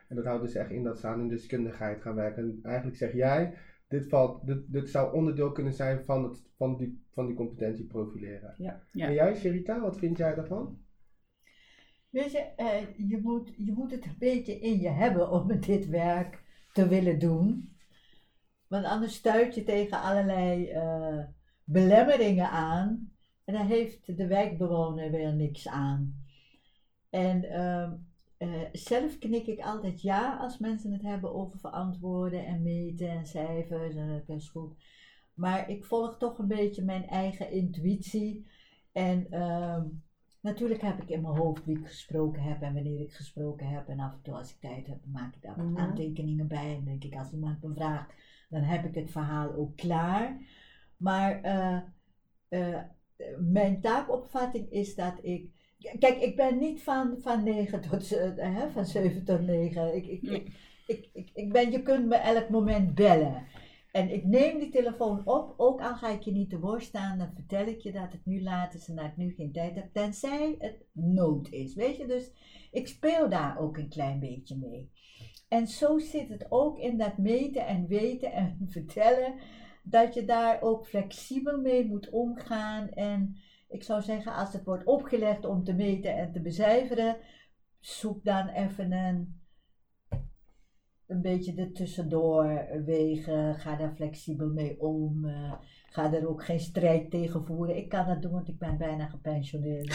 En dat houdt dus echt in dat ze aan hun deskundigheid gaan werken. En eigenlijk zeg jij, dit, valt, dit, dit zou onderdeel kunnen zijn van, het, van, die, van die competentie profileren. Ja. Ja. En jij, Sherita, wat vind jij daarvan? Weet je, uh, je, moet, je moet het een beetje in je hebben om dit werk te willen doen. Want anders stuit je tegen allerlei uh, belemmeringen aan. En daar heeft de wijkbewoner weer niks aan. En uh, uh, zelf knik ik altijd ja als mensen het hebben over verantwoorden en meten en cijfers en dat is goed. Maar ik volg toch een beetje mijn eigen intuïtie. En uh, natuurlijk heb ik in mijn hoofd wie ik gesproken heb en wanneer ik gesproken heb. En af en toe als ik tijd heb, maak ik daar wat Mm-hmm. aantekeningen bij. En denk ik, als iemand me vraagt, dan heb ik het verhaal ook klaar. Maar uh, uh, mijn taakopvatting is dat ik... Kijk, ik ben niet van, van, negen tot, uh, hè, van zeven tot negen. Ik, ik, Nee. ik, ik, ik, ik ben, je kunt me elk moment bellen. En ik neem die telefoon op, ook al ga ik je niet te woord staan, dan vertel ik je dat het nu laat is en dat ik nu geen tijd heb, tenzij het nood is, weet je. Dus ik speel daar ook een klein beetje mee. En zo zit het ook in dat meten en weten en vertellen, dat je daar ook flexibel mee moet omgaan. En ik zou zeggen, als het wordt opgelegd om te meten en te becijferen, zoek dan even een... een beetje er tussendoor wegen, ga daar flexibel mee om, uh, ga er ook geen strijd tegen voeren. Ik kan dat doen, want ik ben bijna gepensioneerd.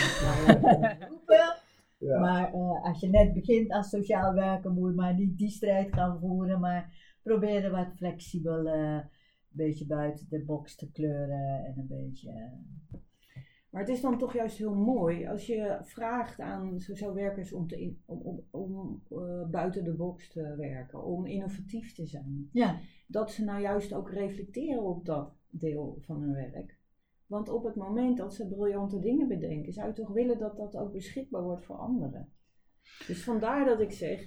Ja. Maar uh, als je net begint als sociaal werker, moet je maar niet die strijd gaan voeren, maar probeer er wat flexibel, uh, een beetje buiten de box te kleuren en een beetje... Uh, Maar het is dan toch juist heel mooi als je vraagt aan sociaal werkers om, te in, om, om, om uh, buiten de box te werken, om innovatief te zijn. ja. Dat ze nou juist ook reflecteren op dat deel van hun werk. Want op het moment dat ze briljante dingen bedenken, zou je toch willen dat dat ook beschikbaar wordt voor anderen. Dus vandaar dat ik zeg,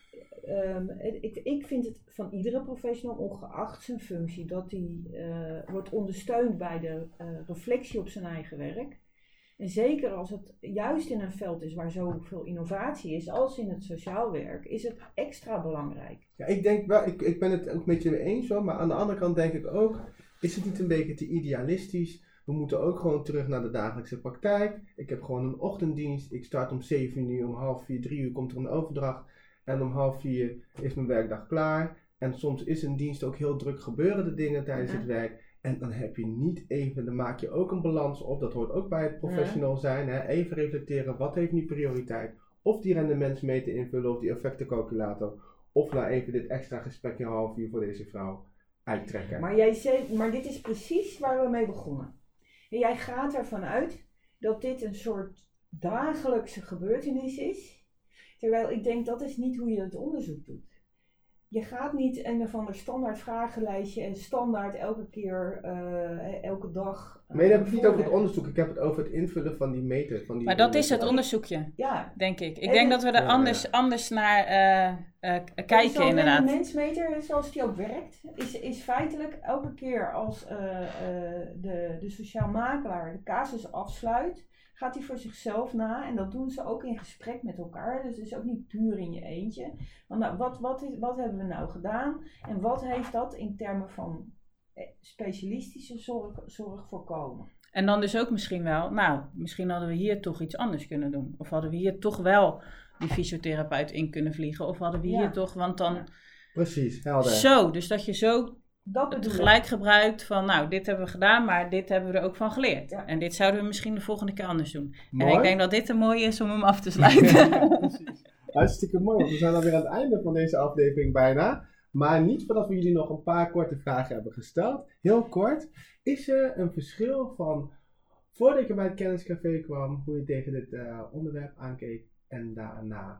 um, ik, ik vind het van iedere professional, ongeacht zijn functie, dat die uh, wordt ondersteund bij de uh, reflectie op zijn eigen werk. En zeker als het juist in een veld is waar zoveel innovatie is, als in het sociaal werk, is het extra belangrijk. Ja, ik denk wel, ik, ik ben het ook met je mee eens hoor, maar aan de andere kant denk ik ook, is het niet een beetje te idealistisch? We moeten ook gewoon terug naar de dagelijkse praktijk. Ik heb gewoon een ochtenddienst, ik start om zeven uur, om half vier, drie uur komt er een overdracht en om half vier is mijn werkdag klaar. En soms is een dienst ook heel druk, gebeuren de dingen tijdens Ja. het werk. En dan heb je niet even, dan maak je ook een balans op, dat hoort ook bij het professional zijn. Hè? Even reflecteren, wat heeft nu prioriteit? Of die rendementsmeter invullen of die effectencalculator. Of nou even dit extra gesprekje half uur voor deze vrouw uittrekken. Maar, jij zei, maar dit is precies waar we mee begonnen. En jij gaat ervan uit dat dit een soort dagelijkse gebeurtenis is. Terwijl ik denk dat is niet hoe je het onderzoek doet. Je gaat niet een of ander standaard vragenlijstje en standaard elke keer, uh, elke dag. Uh, Maar je hebt het niet over het onderzoek, ik heb het over het invullen van die meter. Van die Maar dat is het meter. onderzoekje, Ja. denk ik. Ik En denk het- dat we er Ja, anders, ja. anders naar uh, uh, kijken, Zo'n inderdaad. rendementsmeter, zoals die ook werkt, is, is feitelijk elke keer als uh, uh, de, de sociaal makelaar de casus afsluit, gaat hij voor zichzelf na. En dat doen ze ook in gesprek met elkaar. Dus het is ook niet puur in je eentje. Want nou, wat, wat, is, wat hebben we nou gedaan? En wat heeft dat in termen van specialistische zorg, zorg voorkomen? En dan dus ook misschien wel, nou, misschien hadden we hier toch iets anders kunnen doen. Of hadden we hier toch wel die fysiotherapeut in kunnen vliegen. Of hadden we Ja. hier toch, want dan Ja. Precies, helder. zo. Dus dat je zo Dat het bedoel ik. gelijk gebruikt van, nou, dit hebben we gedaan, maar dit hebben we er ook van geleerd. Ja. En dit zouden we misschien de volgende keer anders doen. Mooi. En ik denk dat dit een mooie is om hem af te sluiten. Precies. Hartstikke mooi, want we zijn alweer aan het einde van deze aflevering bijna. Maar niet voordat we jullie nog een paar korte vragen hebben gesteld. Heel kort, is er een verschil van voordat je bij het kenniscafé kwam, hoe je tegen dit uh, onderwerp aankeek en daarna?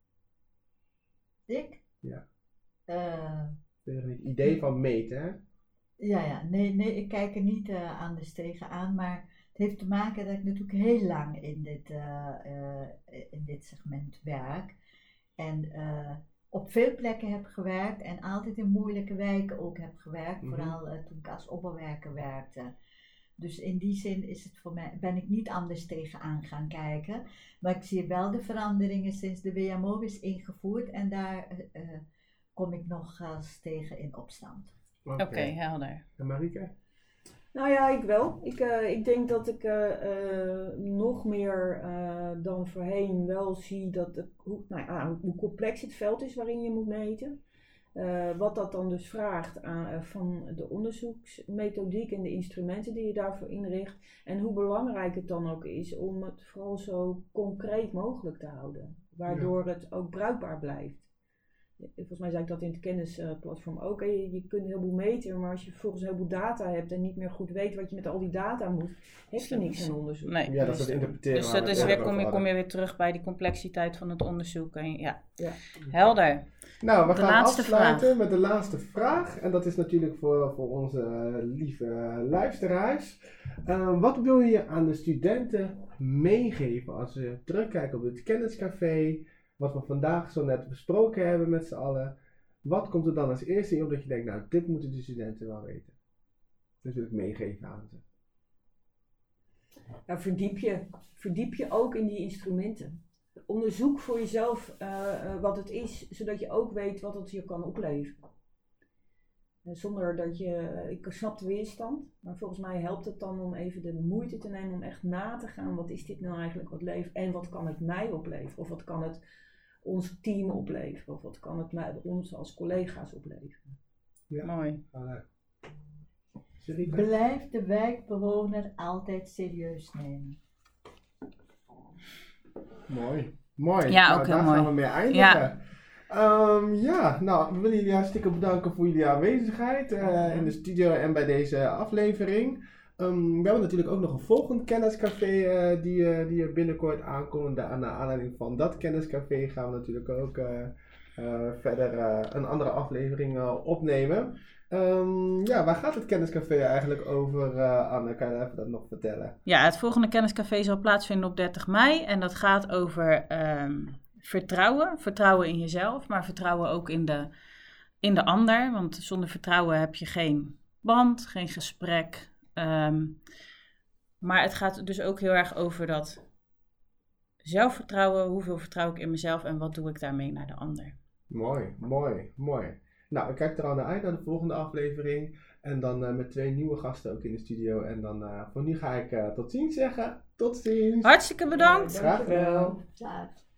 Ik? Ja. Uh, Tegen het idee van meten, hè? Ja, ja. Nee, nee, ik kijk er niet uh, anders tegenaan, maar het heeft te maken dat ik natuurlijk heel lang in dit, uh, uh, in dit segment werk. En uh, op veel plekken heb gewerkt en altijd in moeilijke wijken ook heb gewerkt, Mm-hmm. vooral uh, toen ik als opperwerker werkte. Dus in die zin is het voor mij, ben ik niet anders tegenaan gaan kijken. Maar ik zie wel de veranderingen sinds de W M O is ingevoerd. En daar uh, kom ik nog eens tegen in opstand. Oké, okay, helder. En Marieke? Nou ja, ik wel. Ik, uh, ik denk dat ik uh, uh, nog meer uh, dan voorheen wel zie dat de, hoe, nou ja, hoe complex het veld is waarin je moet meten. Uh, wat dat dan dus vraagt aan, uh, van de onderzoeksmethodiek en de instrumenten die je daarvoor inricht. En hoe belangrijk het dan ook is om het vooral zo concreet mogelijk te houden. Waardoor ja. het ook bruikbaar blijft. Volgens mij zei ik dat in het kennisplatform ook. Je, je kunt een heleboel meten, maar als je vervolgens een heleboel data hebt en niet meer goed weet wat je met al die data moet, heb je niks aan onderzoek. Nee. Ja, dat is het interpreteren. Dus dat is weer, kom, je, kom je weer terug bij die complexiteit van het onderzoek. En ja. ja, helder. Nou, we de gaan afsluiten vraag. met de laatste vraag. En dat is natuurlijk voor, voor onze uh, lieve uh, luisteraars. Uh, wat wil je aan de studenten meegeven als ze terugkijken op het kenniscafé? Wat we vandaag zo net besproken hebben met z'n allen. Wat komt er dan als eerste in op dat je denkt, nou, dit moeten de studenten wel weten. Dat wil ik meegeven aan ze. Nou, verdiep je. Verdiep je ook in die instrumenten. Onderzoek voor jezelf uh, uh, wat het is, zodat je ook weet wat het je kan opleveren. Uh, zonder dat je, uh, ik snap de weerstand, maar volgens mij helpt het dan om even de moeite te nemen om echt na te gaan. Wat is dit nou eigenlijk wat leeft en wat kan het mij opleveren? Of wat kan het ons team opleveren? Of wat kan het mij, ons als collega's opleveren? Ja. Mooi. Uh, Blijf de wijkbewoner altijd serieus nemen. Mooi. Mooi. Ja, nou, ook heel daar mooi. gaan we mee eindigen. Ja. Um, ja, nou, we willen jullie hartstikke bedanken voor jullie aanwezigheid uh, in de studio en bij deze aflevering. Um, we hebben natuurlijk ook nog een volgend kenniscafé uh, die, uh, die er binnenkort aankomt. Naar aanleiding van dat kenniscafé gaan we natuurlijk ook uh, uh, verder uh, een andere aflevering uh, opnemen. Um, ja, waar gaat het kenniscafé eigenlijk over, uh, Anne? Kan je even dat nog vertellen? Ja, het volgende kenniscafé zal plaatsvinden op dertig mei. En dat gaat over um, vertrouwen. Vertrouwen in jezelf, maar vertrouwen ook in de, in de ander. Want zonder vertrouwen heb je geen band, geen gesprek. Um, maar het gaat dus ook heel erg over dat zelfvertrouwen. Hoeveel vertrouw ik in mezelf en wat doe ik daarmee naar de ander? Mooi, mooi, mooi. Nou, ik kijk er al naar uit naar de volgende aflevering. En dan uh, met twee nieuwe gasten ook in de studio. En dan uh, voor nu ga ik uh, tot ziens zeggen. Tot ziens. Hartstikke bedankt. Graag gedaan. Dag.